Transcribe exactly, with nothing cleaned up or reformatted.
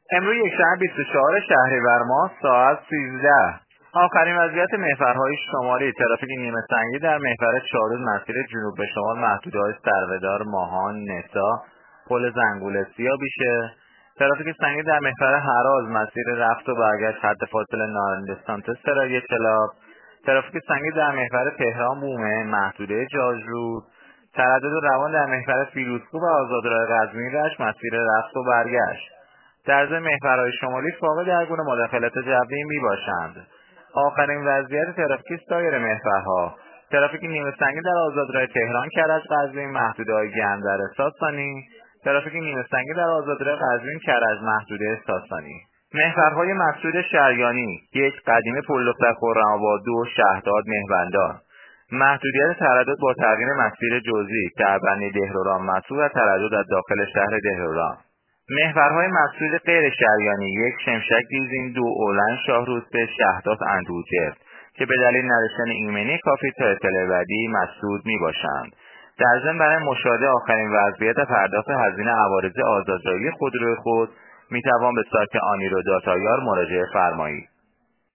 امروز یکشنبه بیست و چهارم شهریور ماه ساعت سیزده. آخرین وضعیت محورهای شمالی. ترافیک نیمه سنگی در محور چهارروز مسیر جنوب به شمال محدوده‌های سرودار، ماهان، نسا، پل زنگوله سیابیشه. ترافیک سنگی در محور هراز مسیر رفت و برگشت حد فاصله نارنجستان تا سرای چلاپ. ترافیک سنگی در محور تهران بومه محدوده جاجرود. تردد روان در محور فیروزکوه و آزادراه قزوین رشت مسیر رفت و برگشت. در ضمن محورهای شمالی فاقد هر گونه مداخلت جوی می باشند. آخرین وضعیت ترافیک سایر محورها. ترافیک نیمه سنگی در آزادراه تهران کرج قزوین محدوده‌های گندره ساسانی. ترافیک نیمه سنگی در آزادراه قزوین کرج محدوده ساسانی. محورهای مسدود شریانی: یک قدیم پل دختر خرم‌آباد، دو شهداد مهربندان. محدودیت تردد با تغییر مسیر جزئی کعب‌بندی دهروران مسدود و تردد از داخل شهر دهروران. محورهای مسدود غیر شریانی: یک شمشک دیزین، دو اولن شاهروسپه شهداد اندوجرد که به دلیل نداشتن ایمنی کافی تا اطلاع بعدی مسدود می باشند. در ضمن برای مشاهده آخرین وضعیت پرداخت هزینه عوارض آزادرایی خودروی خود می توان به سایت آنیرو داتایار مراجعه فرمایید.